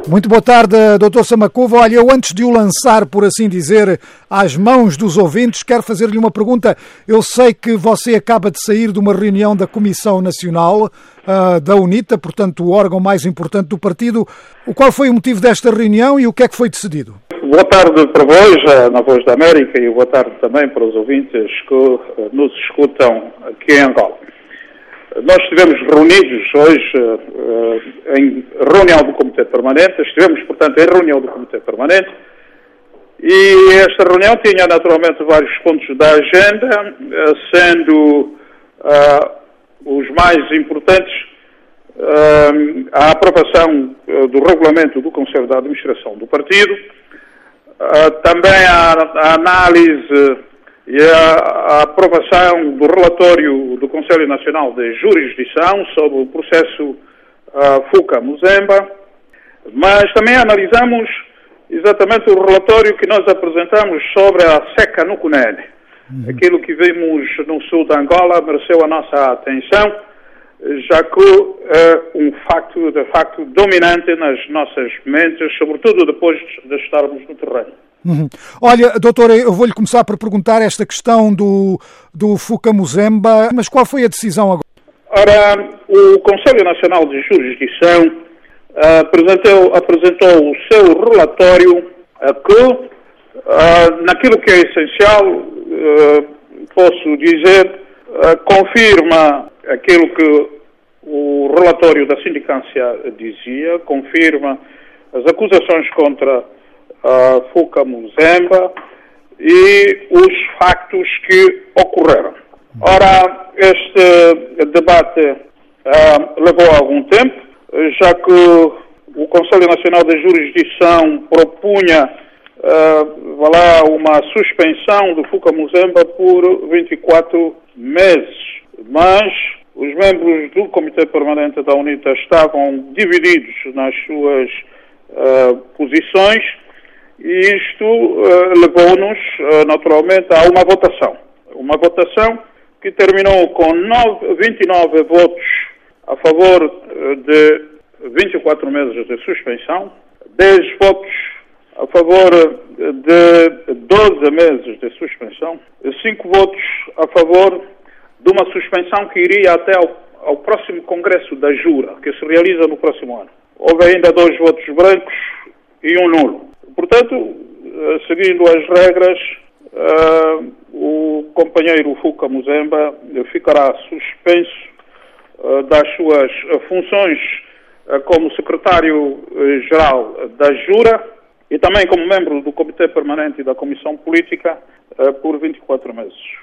Muito boa tarde, Dr. Samacuva. Olha, eu antes de o lançar, por assim dizer, às mãos dos ouvintes, quero fazer-lhe uma pergunta. Eu sei que você acaba de sair de uma reunião da Comissão Nacional da UNITA, portanto o órgão mais importante do partido. Qual foi o motivo desta reunião e o que é que foi decidido? Boa tarde para vós, na Voz da América, e boa tarde também para os ouvintes que nos escutam aqui em Angola. Nós estivemos reunidos hoje em reunião do Comitê Permanente, portanto, em reunião do Comitê Permanente, e esta reunião tinha naturalmente vários pontos da agenda, sendo os mais importantes a aprovação do regulamento do Conselho de Administração do partido, também a análise e a aprovação do relatório do Conselho Nacional de Jurisdição sobre o processo Fuka-Muzemba, mas também analisamos exatamente o relatório que nós apresentamos sobre a seca no Cunene. Aquilo que vimos no sul de Angola mereceu a nossa atenção, já que é um facto, de facto, dominante nas nossas mentes, sobretudo depois de estarmos no terreno. Olha, doutora, eu vou-lhe começar por perguntar esta questão do Fuka-Muzemba, mas qual foi a decisão agora? Ora, o Conselho Nacional de Jurisdição apresentou o seu relatório que, naquilo que é essencial, posso dizer, confirma aquilo que o relatório da sindicância dizia, confirma as acusações contra Fuka-Muzemba e os factos que ocorreram. Ora, este debate levou algum tempo, já que o Conselho Nacional de Jurisdição propunha uma suspensão do Fuka-Muzemba por 24 meses, mas os membros do Comitê Permanente da UNITA estavam divididos nas suas posições, e isto levou-nos, naturalmente, a uma votação. Uma votação que terminou com 29 votos a favor de 24 meses de suspensão, 10 votos a favor de 12 meses de suspensão, 5 votos a favor de uma suspensão que iria até ao próximo Congresso da Jura, que se realiza no próximo ano. Houve ainda 2 votos brancos e um nulo. Portanto, seguindo as regras, o companheiro Fuka-Muzemba ficará suspenso das suas funções como secretário-geral da Jura e também como membro do Comitê Permanente e da Comissão Política por 24 meses.